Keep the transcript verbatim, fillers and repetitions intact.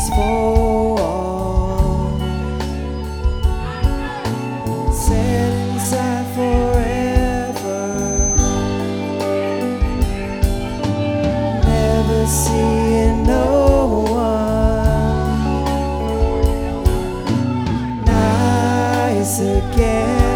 for all, set inside forever, never seeing no one nice again.